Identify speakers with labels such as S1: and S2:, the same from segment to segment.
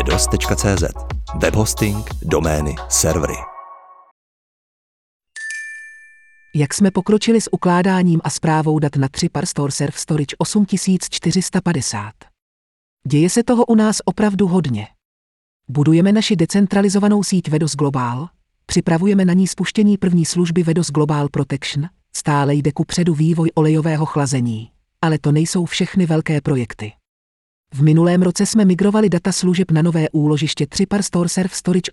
S1: vedos.cz. Webhosting, domény, servery.
S2: Jak jsme pokročili s ukládáním a správou dat na 3PAR Store Self Storage 8450? Děje se toho u nás opravdu hodně. Budujeme naši decentralizovanou síť Vedos Global, připravujeme na ní spuštění první služby Vedos Global Protection, stále jde kupředu vývoj olejového chlazení, ale to nejsou všechny velké projekty. V minulém roce jsme migrovali data služeb na nové úložiště 3PAR Store Self Storage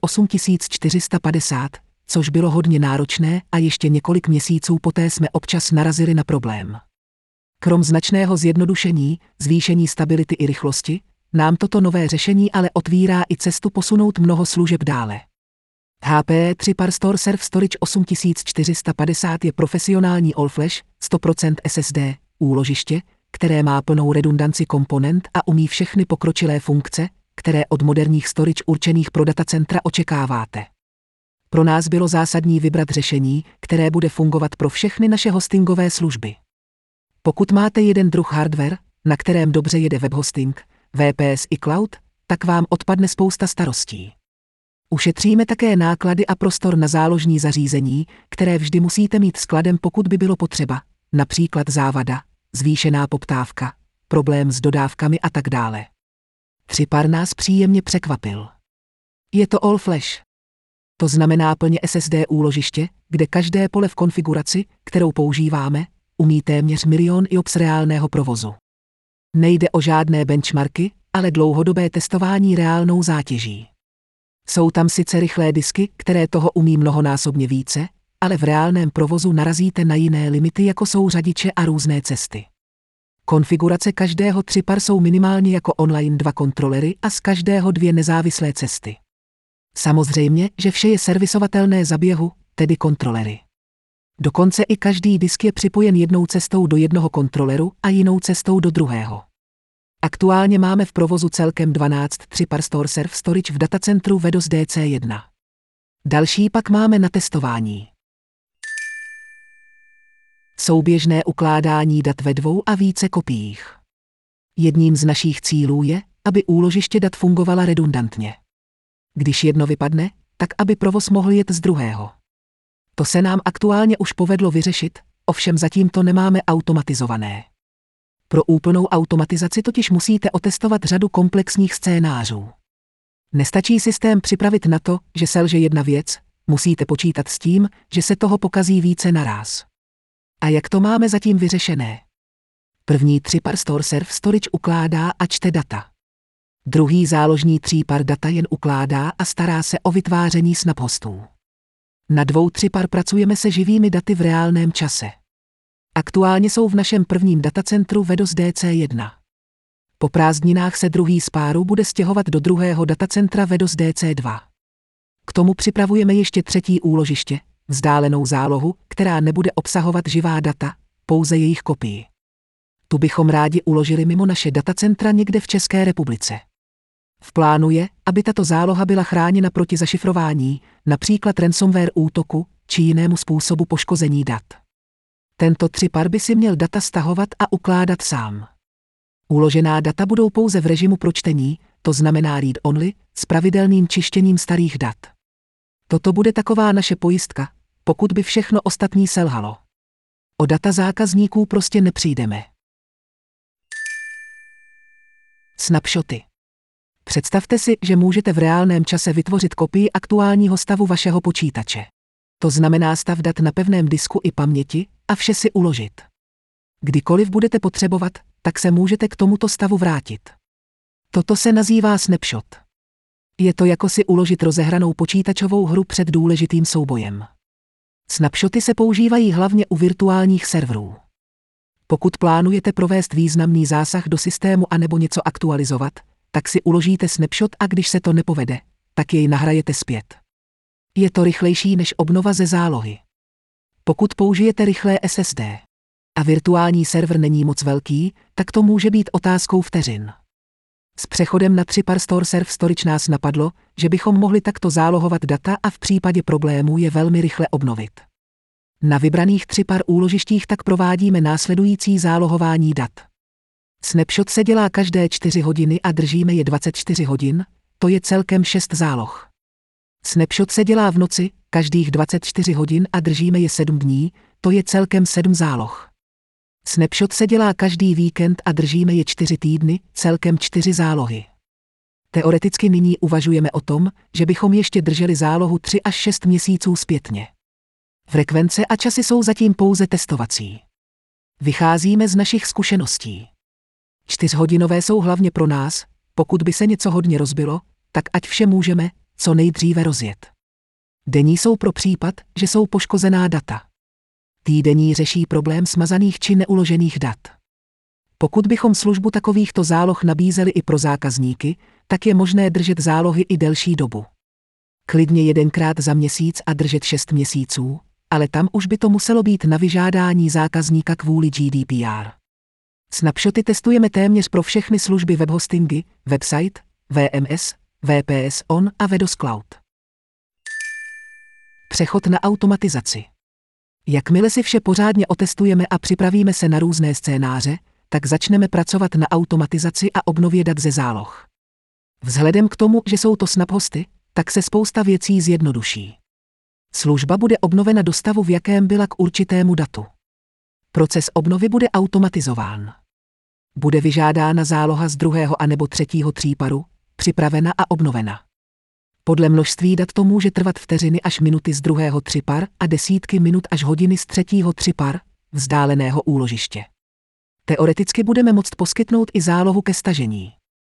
S2: 8450, což bylo hodně náročné a ještě několik měsíců poté jsme občas narazili na problém. Krom značného zjednodušení, zvýšení stability i rychlosti, nám toto nové řešení ale otvírá i cestu posunout mnoho služeb dále. HPE 3PAR Store Self Storage 8450 je profesionální all-flash, 100% SSD, úložiště, které má plnou redundanci komponent a umí všechny pokročilé funkce, které od moderních storage určených pro datacentra očekáváte. Pro nás bylo zásadní vybrat řešení, které bude fungovat pro všechny naše hostingové služby. Pokud máte jeden druh hardware, na kterém dobře jede webhosting, VPS i cloud, tak vám odpadne spousta starostí. Ušetříme také náklady a prostor na záložní zařízení, které vždy musíte mít skladem, pokud by bylo potřeba, například závada, zvýšená poptávka, problém s dodávkami a tak dále. 3PAR nás příjemně překvapil. Je to all flash. To znamená plně SSD úložiště, kde každé pole v konfiguraci, kterou používáme, umí téměř milion IOPS reálného provozu. Nejde o žádné benchmarky, ale dlouhodobé testování reálnou zátěží. Jsou tam sice rychlé disky, které toho umí mnohonásobně více, ale v reálném provozu narazíte na jiné limity, jako jsou řadiče a různé cesty. Konfigurace každého 3PAR jsou minimálně jako online 2 kontrolery a z každého 2 nezávislé cesty. Samozřejmě, že vše je servisovatelné za běhu, tedy kontrolery. Dokonce i každý disk je připojen jednou cestou do jednoho kontroleru a jinou cestou do druhého. Aktuálně máme v provozu celkem 12 3PAR Store Self Storage v datacentru Vedos DC1. Další pak máme na testování. Souběžné ukládání dat ve 2 a více kopiích. Jedním z našich cílů je, aby úložiště dat fungovala redundantně. Když jedno vypadne, tak aby provoz mohl jet z druhého. To se nám aktuálně už povedlo vyřešit, ovšem zatím to nemáme automatizované. Pro úplnou automatizaci totiž musíte otestovat řadu komplexních scénářů. Nestačí systém připravit na to, že selže jedna věc, musíte počítat s tím, že se toho pokazí více naráz. A jak to máme zatím vyřešené? První 3PAR Store Self Storage ukládá a čte data. Druhý záložní 3PAR data jen ukládá a stará se o vytváření snap-hostů. Na 2 3PAR pracujeme se živými daty v reálném čase. Aktuálně jsou v našem prvním datacentru Vedos DC1. Po prázdninách se druhý z páru bude stěhovat do druhého datacentra Vedos DC2. K tomu připravujeme ještě třetí úložiště, vzdálenou zálohu, která nebude obsahovat živá data, pouze jejich kopii. Tu bychom rádi uložili mimo naše datacentra někde v České republice. V plánu je, aby tato záloha byla chráněna proti zašifrování, například ransomware útoku či jinému způsobu poškození dat. Tento 3PAR by si měl data stahovat a ukládat sám. Uložená data budou pouze v režimu pro čtení, to znamená read only, s pravidelným čištěním starých dat. Toto bude taková naše pojistka, pokud by všechno ostatní selhalo. O data zákazníků prostě nepřijdeme. Snapshoty. Představte si, že můžete v reálném čase vytvořit kopii aktuálního stavu vašeho počítače. To znamená stav dat na pevném disku i paměti a vše si uložit. Kdykoliv budete potřebovat, tak se můžete k tomuto stavu vrátit. Toto se nazývá snapshot. Je to jako si uložit rozehranou počítačovou hru před důležitým soubojem. Snapshoty se používají hlavně u virtuálních serverů. Pokud plánujete provést významný zásah do systému anebo něco aktualizovat, tak si uložíte snapshot a když se to nepovede, tak jej nahrajete zpět. Je to rychlejší než obnova ze zálohy. Pokud použijete rychlé SSD a virtuální server není moc velký, tak to může být otázkou vteřin. S přechodem na 3PAR Store Self Storage nás napadlo, že bychom mohli takto zálohovat data a v případě problémů je velmi rychle obnovit. Na vybraných 3PAR úložištích tak provádíme následující zálohování dat. Snapshot se dělá každé 4 hodiny a držíme je 24 hodin, to je celkem 6 záloh. Snapshot se dělá v noci, každých 24 hodin a držíme je 7 dní, to je celkem 7 záloh. Snapshot se dělá každý víkend a držíme je 4 týdny, celkem 4 zálohy. Teoreticky nyní uvažujeme o tom, že bychom ještě drželi zálohu 3 až 6 měsíců zpětně. Frekvence a časy jsou zatím pouze testovací. Vycházíme z našich zkušeností. 4hodinové jsou hlavně pro nás, pokud by se něco hodně rozbilo, tak ať vše můžeme co nejdříve rozjet. Denní jsou pro případ, že jsou poškozená data. Týdenní řeší problém smazaných či neuložených dat. Pokud bychom službu takovýchto záloh nabízeli i pro zákazníky, tak je možné držet zálohy i delší dobu. Klidně 1krát za měsíc a držet 6 měsíců, ale tam už by to muselo být na vyžádání zákazníka kvůli GDPR. Snapshoty testujeme téměř pro všechny služby webhostingy, website, VMS, VPS On a Vedos Cloud. Přechod na automatizaci. Jakmile si vše pořádně otestujeme a připravíme se na různé scénáře, tak začneme pracovat na automatizaci a obnově dat ze záloh. Vzhledem k tomu, že jsou to snapHosty, tak se spousta věcí zjednoduší. Služba bude obnovena do stavu, v jakém byla k určitému datu. Proces obnovy bude automatizován. Bude vyžádána záloha z 2. anebo 3. tříparu, připravena a obnovena. Podle množství dat to může trvat vteřiny až minuty z 2. třípar a desítky minut až hodiny z 3. třípar, vzdáleného úložiště. Teoreticky budeme moct poskytnout i zálohu ke stažení.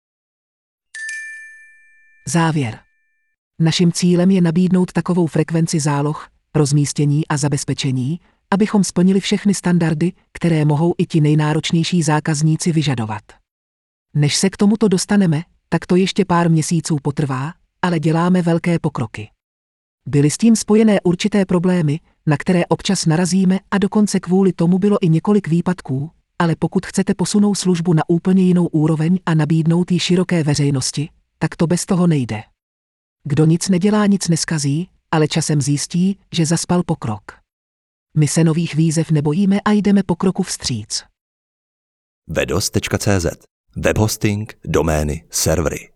S2: Závěr. Naším cílem je nabídnout takovou frekvenci záloh, rozmístění a zabezpečení, abychom splnili všechny standardy, které mohou i ti nejnáročnější zákazníci vyžadovat. Než se k tomuto dostaneme, tak to ještě pár měsíců potrvá, ale děláme velké pokroky. Byly s tím spojené určité problémy, na které občas narazíme a dokonce kvůli tomu bylo i několik výpadků, ale pokud chcete posunout službu na úplně jinou úroveň a nabídnout ji široké veřejnosti, tak to bez toho nejde. Kdo nic nedělá, nic neskazí, ale časem zjistí, že zaspal pokrok. My se nových výzev nebojíme a jdeme pokroku vstříc.
S1: Vedos.cz. Webhosting, domény, servery.